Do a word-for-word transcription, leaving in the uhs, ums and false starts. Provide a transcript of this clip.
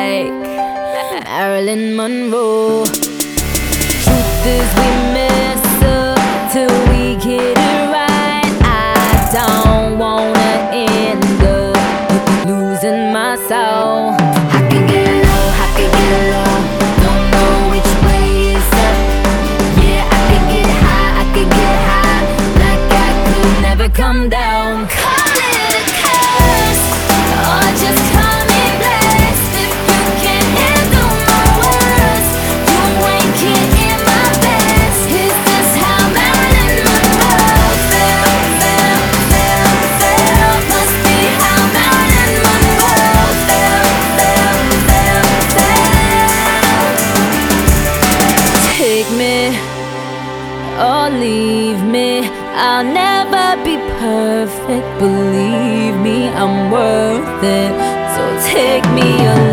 like Marilyn Monroe. Truth is we mess up till we get it right. I don't wanna end up losing my soul. I can get low, I can get low, don't know which way is up. Yeah, I can get high, I can get high, like I could never come down. Call it a curse, or just call me blessed. If you can't handle my words, you ain't getting my best. Is this how Marilyn Monroe felt, felt, felt, felt? Must be how Marilyn Monroe felt, felt, felt, felt. Take me or leave me, I'll never be perfect. Believe me, I'm worth it. So take me or